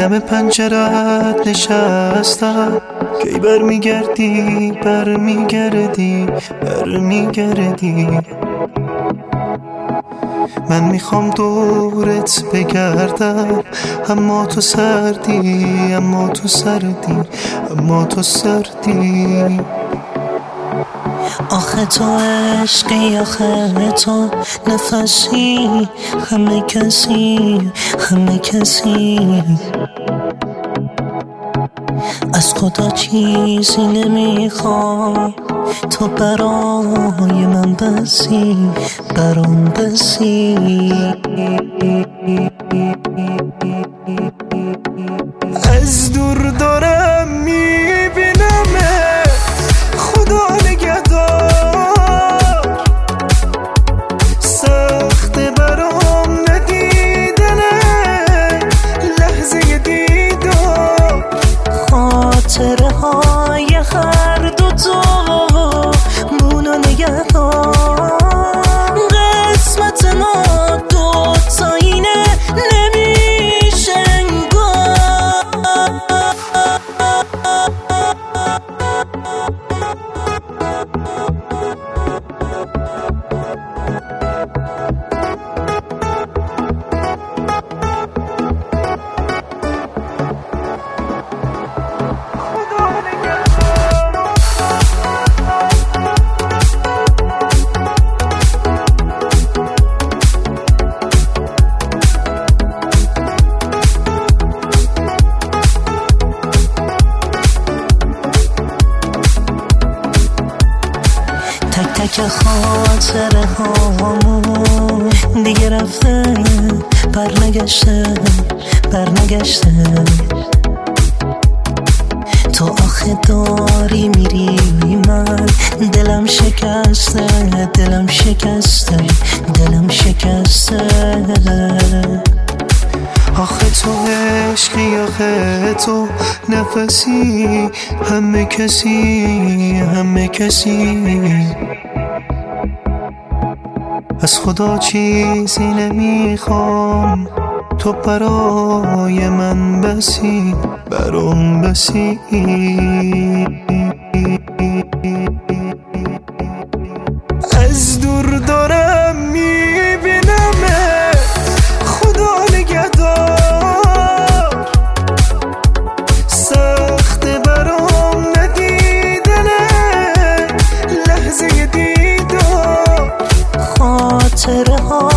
دم پنجرت نشستم، کی برمیگردی برمیگردی برمیگردی. من میخوام دورت بگردم، اما تو سردی اما تو سردی اما تو سردی. آخه تو عشقی، آخه تو نفسی، همه کسی همه کسی. از خدا چیزی نمیخوام، تو برای من بسی برام بسی. از دور دارم میبینمت، خدا نگهدار. سخته برام ندیدنه لحظه دیدار. خاطره های هر دوتا مونو نگهدار. قسمت ما دوتا اینه نمیشه انگار. تک تک خاطره هامون دیگه رفته برنگشته برنگشته. تو آخه داری میری، من دلم شکسته دلم شکسته دلم شکسته. آخه تو عشقی، آخه تو نفسی، همه کسی همه کسی. از خدا چیزی نمیخوام، تو برای من بسی برام بسی. از دور دارم میبینمت، خدا نگهدار. سخته برام ندیدنه لحظه دیدار. خاطره ها